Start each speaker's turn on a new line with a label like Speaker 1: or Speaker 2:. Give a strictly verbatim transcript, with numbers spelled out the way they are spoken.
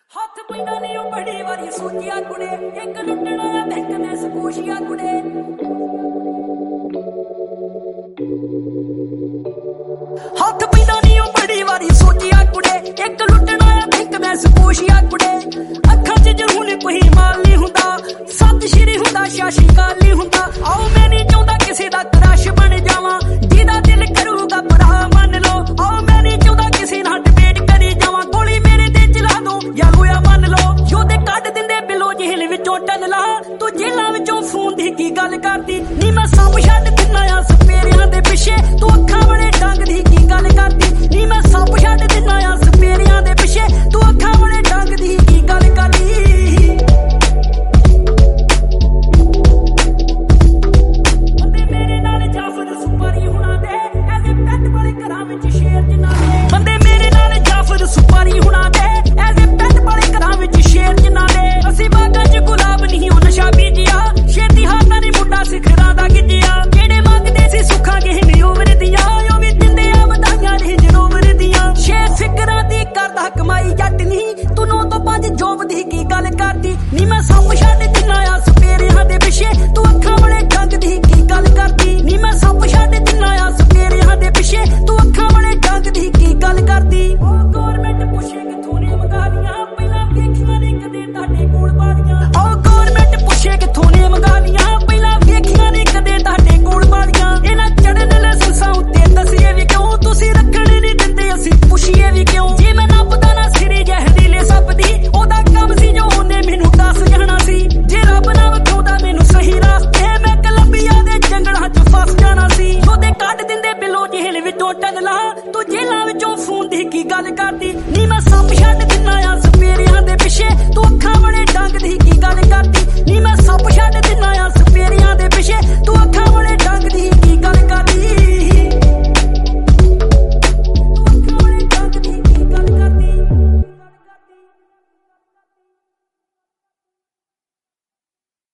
Speaker 1: ਹੱਥ ਪੈਂਦਾ ਨੀ ਉਹ ਬੜੀ ਵਾਰੀ ਸੋਚਿਆ ਕੁੜੇ ਇੱਕ ਲੁੱਟਣਾ ਆ ਬੈਂਕ ਦੇ ਸਕੂਸ਼ੀਆ ਕੁੜੇ ਹੱਥ ਪੈਂਦਾ ਨੀ ਉਹ ਬੜੀ ਵਾਰੀ ਸੋਚਿਆ ਕੁੜੇ ਇੱਕ ਲੁੱਟਣਾ ਆ ਬੈਂਕ ਦੇ ਸਕੂਸ਼ੀਆ ਕੁੜੇ ਅੱਖਾਂ 'ਚ ਜਰੂਰ ਕੋਈ ਮਾਲ ਨਹੀਂ ਹੁੰਦਾ ਸਤਿ ਸ਼੍ਰੀ ਹੁੰਦਾ ਸ਼ਾਸ਼ੀ ਕਾਲ ਨਹੀਂ ਹੁੰਦਾ ਆਓ ਮੈਂ ਨਹੀਂ ਚਾਹੁੰਦਾ ਕਿਸੇ ਦਾ ਕਰਾਸ਼ ਬਣ ਜਾਵਾਂ ਜਿਹਦਾ ਦਿਲ ਕਰੂਗਾ ਭਰਾ ਮੰਨ ਲਓ ਆਓ ਮੈਂ ਨਹੀਂ ਚਾਹੁੰਦਾ ਕਿਸੇ ਨਾਲ ਡਿਬੇਟ ਕਰੀ ਜਾਵਾਂ ਗੋਲੀ ਮੇਰੇ ਤੇ ਚਲਾ ਦੋ ਜਾਂ ਹੋਇਆ ਮੰਨ ਲਓ ਯੋਧੇ ਕੱਢ ਦਿੰਦੇ ਬਿਲੋ ਜੇਲ੍ਹ ਵਿੱਚੋਂ ਟਨਲਾ ਤੂੰ ਜੇਲ੍ਹਾਂ ਵਿੱਚੋਂ ਫੋਨ ਦੀ ਕੀ ਗੱਲ ਕਰਦੀ ਨੀ ਮੈਂ ਸਭ ਛੱਡ ਦਿੰਨਾ ਆ ਸਪੇਰਿਆਂ ਦੇ ਪਿੱਛੇ ਤੂੰ ਅੱਖਾਂ ਬੜੇ ਡੰਗ ਦੀ ਕੀ ਗੱਲ ਕਰਦੀ ਨੀ ਮੈਂ ਸਭ ਛੱਡ ਦਿੰਨਾ ਆ ਸਪੇਰਿਆਂ ਦੇ ਪਿੱਛੇ ਤੂੰ ਅੱਖਾਂ ਬੜੇ ਡੰਗ ਦੀ ਕੀ ਗੱਲ ਕਰਦੀ ਬੰਦੇ ਮੇਰੇ ਨਾਲ ਜਾਫਰ ਸੁਪਾਰੀ ਹੁਣਾ ਦੇ ਐਸੇ ਪੈਟ ਵਾਲੇ ਘਰਾਂ ਵਿੱਚ ਸ਼ੇਰ ਜਿਨਾ ਦੇ ਬੰਦੇ ਮੇਰੇ ਨਾਲ ਜਾਫਰ ਸੁਪਾਰੀ ਹੁਣਾ ਦੇ ਐਸੇ ਪੈਟ ਵਾਲੇ ਘਰਾਂ ਵਿੱਚ ਸ਼ੇਰ ਜਿਨਾ ਦੇ ਅਸੀਂ ਬਾਗਾਂ 'ਚ ਗੁਲਾਬ ਨਹੀਂ ਉਹ ਨਸ਼ਾ ਬੀਜਿਆ ਛੇਤੀ ਹਾਥਾਂ ਦੀ ਮੁੰਡਾ ਸਿਖਰਾਂ ਦਾ ਗਿੱਜਿਆ ਜਿਹੜੇ ਮੰਗਦੇ ਸੀ ਸੁੱਖਾਂ ਗਹਿਣੇ ਉਮਰ ਦੀਆਂ ਉਹ ਵੀ ਦਿੰਦੇ ਆ ਵਧਾਈਆਂ ਰੇਂਜ ਰੋਵਰ ਦੀਆਂ ਛੇ ਫਿਕਰਾਂ ਦੀ ਕਰਦਾ ਕਮਾਈ ਜੱਟ ਨਹੀਂ ਤੂੰ ਨੌ ਤੋਂ ਪੰਜ ਜੋਬ ਦੀ ਕੀ ਗੱਲ ਕਰਦੀ ਨੀ ਮੈਂ ਸਭ ਛੱਡ ਦਿੰਨਾ ਆ ਸਪੇਰਿਆਂ ਦੇ ਪਿੱਛੇ ਤੂੰ ਅੱਖਾਂ ਵਾਲੇ ਡੰਗ ਦੀ ਕੀ ਗੱਲ ਕਰਦੀ ਨੀ ਮੈਂ ਸਭ ਛੱਡ ਦਿੰਨਾ ਆ ਸਪੇਰਿਆਂ ਦੇ ਪਿੱਛੇ ਤੂੰ ਅੱਖਾਂ ਵਾਲੇ ਡੰਗ ਦੀ ਕੀ ਗੱਲ ਕਰਦੀ ਉਹ ਗੌਰਮੈਂਟ ਪੁੱਛੇ ਕਿੱਥੋਂ ਨੇ ਮੰਗਾ ਲੀਆਂ ਪਹਿਲਾਂ ਵੇਖੀਆਂ ਨੇ ਕਦੇ ਤੁਹਾਡੇ ਕੋਲ ਬਾਲੀਆਂ ਉਹ ਗੌਰਮੈਂਟ ਪੁੱਛੇ ਕਿੱਥੋਂ ਨੇ ਮੰਗਾ ਲੀਆਂ ਪਹਿਲਾਂ ਵੇਖੀਆਂ ਨੇ ਕਦੇ ਤੁਹਾਡੇ ਕੋਲ ਬਾਲੀਆਂ ਇਹਨਾਂ ਚੜ੍ਹਨ ਲਾਇਸੈਂਸਾਂ ਉੱਤੇ ਦੱਸੀਏ ਵੀ ਕਿਉਂ ਤੁਸੀਂ ਰੱਖਣੇ ਨਹੀਂ ਦਿੰਦੇ ਅਸੀਂ ਪੁੱਛੀਏ ਵੀ ਕਿਉਂ ਜੇ ਮੈਂ ਰੱਬ ਦਾ ਨਾ ਸਿਰੇ ਜ਼ਹਿਰੀਲੇ ਸੱਪ ਦੀ ਉਹਦਾ ਕੰਮ ਸੀ ਜੋ ਉਹਨੇ ਮੈਨੂੰ ਦੱਸ ਜਾਣਾ ਸੀ ਜੇ ਰੱਬ ਨਾ ਵਿਖਾਉਂਦਾ ਮੈਨੂੰ ਸਹੀ ਰਾਸਤੇ ਮੈਂ ਕੋਲੰਬੀਆ ਦੇ ਜੰਗਲਾਂ 'ਚ ਫਸ ਜਾਣਾ ਸੀ ਉਹਦੇ ਕੱਢ ਦਿੰਦੇ ਬਿਲੋ ਜੇਲ੍ਹ ਵਿੱਚੋਂ ਟਨਲਾ ਤੂੰ ਜੇਲ੍ਹਾਂ ਵਿੱਚੋਂ ਫੋਨ ਦੀ ਕੀ ਗੱਲ ਕਰਦੀ ਨੀ ਮੈਂ ਸਭ ਛੱਡ ਦਿੰਨਾ ਆ ਸਪੇਰਿਆਂ ਦੇ ਪਿੱਛੇ ਤੂੰ ਅੱਖਾਂ ਬੜੇ ਡੰਗ ਦੀ